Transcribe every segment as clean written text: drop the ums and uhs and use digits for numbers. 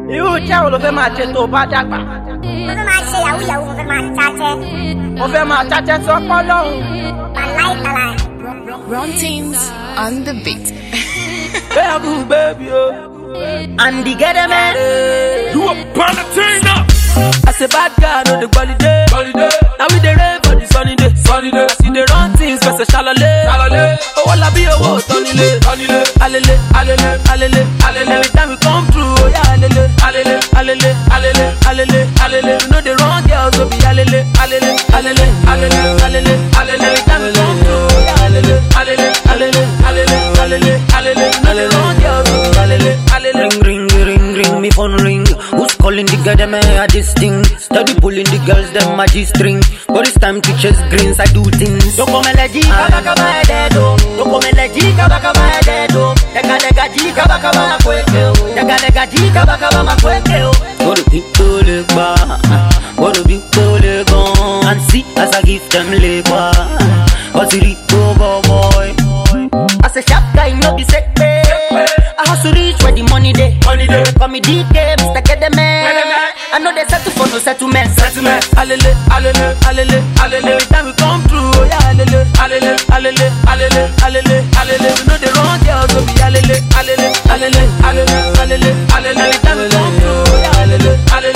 Irú iṣẹ́ wo ló fẹ́ máa ṣe tó bá dàgbà? Mo fẹ́ máa ṣe yahoo yahoo, mo fẹ́ máa ṣáṣẹ́. Mo fẹ́ máa ṣáṣẹ́ sọ́pọ́ lọ́hùn. Wàláì. Ron Teams on the beat. Baby, oh. And the get man. You a burner turn up. As a bad guy, no the quality. Now we the rave for the sunny day. I see the run things, but a shalale. Oh, all I be a war, Tonile. Alele. Every time we come through, oh yeah, alele. You know the wrong girls, so be alele. Every time we come through, oh yeah, alele. You know the wrong girls, so be alele. Ring, me phone ring. Who's calling the guy, them I this thing. Steady pulling the girls, them my G-string. But it's time to chase greens, I do things. Don't come elegy, kabakaba ededo. Don't come elegy, kabakaba ededo. Lega G, kabakaba makweke. Lega G, kabakaba makweke. Go to people leg bar. Go to people leg on. And see as I give them leg bar. Cause it go boy. As a sharp guy, no be sick, I have to reach where the money day. Call me DK, Mr. Kedeman. I know they settle for no settlement. Alele. Every time we come through, oh yeah, alele. You know the wrong girls, so be alele. Every time we come through, oh yeah, alele.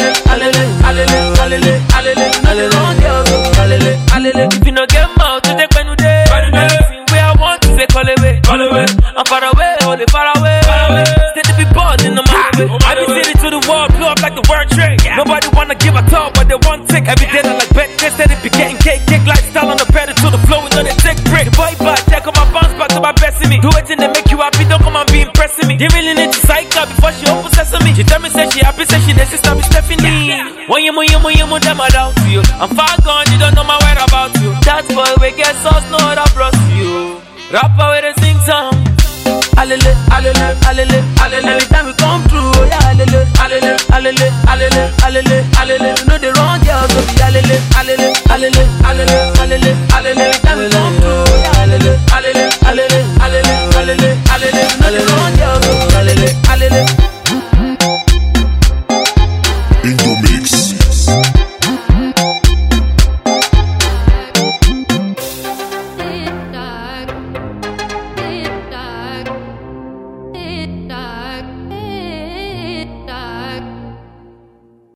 You know the wrong girls, so be alele. If you no get mouth, to take when you day. Where I want to say, call away. I'm far away, only far away. Steady be bored in the market. I be sitting to the wall, blow up like the World Trade. Nobody wanna give a talk, but they want take. Every day I like bet, they steady be getting cake lifestyle on the pedal to the flow, we know they take break. The boy back, check on my bounce back to my best in me. Do it and they make you happy, don't come and be impressing me. They really need to psych up before she open sesame. She tell me say she happy, say she next sister be Stephanie. When you them I doubt you. I'm far gone, you don't know my whereabouts you. That boy we get sauce, no other bros you. Rapper with a sing song. Alele. Every time we come through, oh yeah, alele. You know the wrong girls, so be alele. Every time we come through.